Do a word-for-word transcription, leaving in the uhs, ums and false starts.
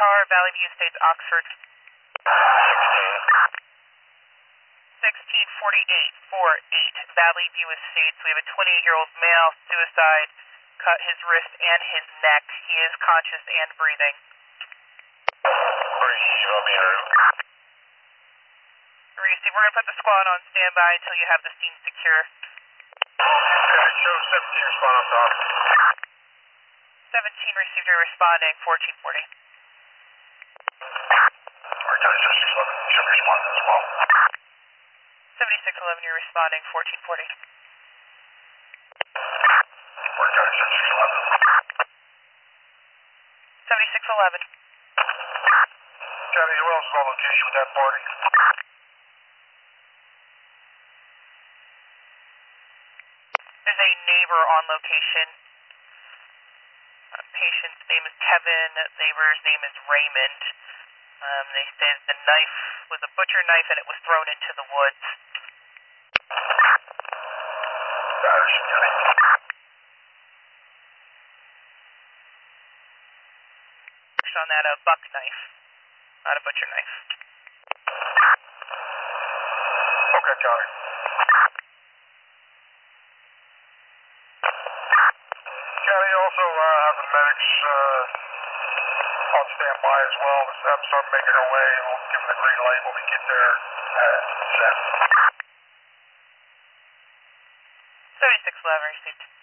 car, Valley View Estates, Oxford. sixteen forty-eight, four eight, Valley View Estates. We have a twenty-eight-year-old male, suicide, cut his wrist and his neck. He is conscious and breathing. Receive, we're going to put the squad on standby until you have the scene secure. Okay, show seventeen respond up top. seventeen received, you're responding, fourteen forty. Alright, six eleven, should respond as well. seventy-six eleven, you're responding, fourteen forty. Alright, six eleven. seventy-six eleven. County, who else is on location with that party? There's a neighbor on location. Uh, patient's name is Kevin, neighbor's name is Raymond. Um, they say the knife was a butcher knife and it was thrown into the woods. Patterson County. On that, a buck knife, not a butcher knife. Okay, County. County also uh, have the medics uh, on standby as well. Let's have them start making their way, and we'll give them the green light when we get there at set. seventy-six eleven received.